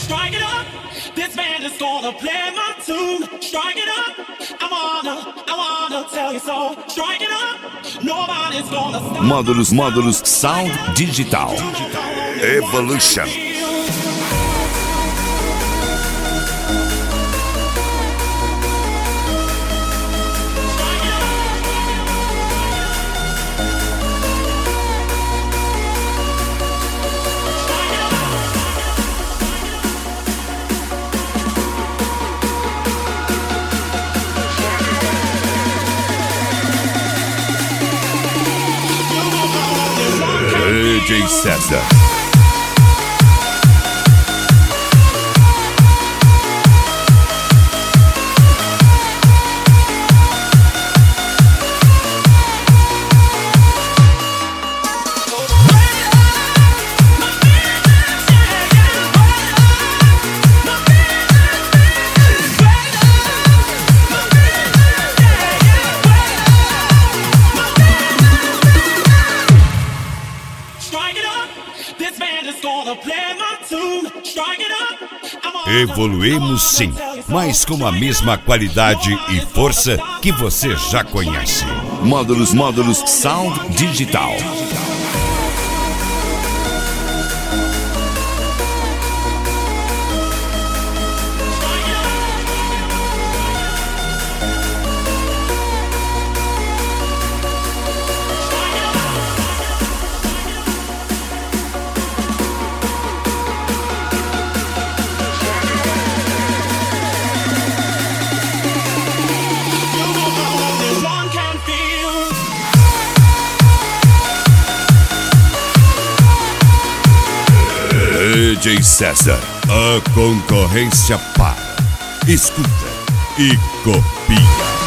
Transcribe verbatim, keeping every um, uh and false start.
Strike it up. This band is gonna play my tune. Strike it up. I wanna, I wanna tell you so. Strike it up. Nobody's gonna stop. Módulos, módulos Sound Digital. Evolution. D J César. Evoluímos sim, mas com a mesma qualidade e força que você já conhece. Módulos, módulos Sound Digital. D J César, a concorrência para. Escuta e copia.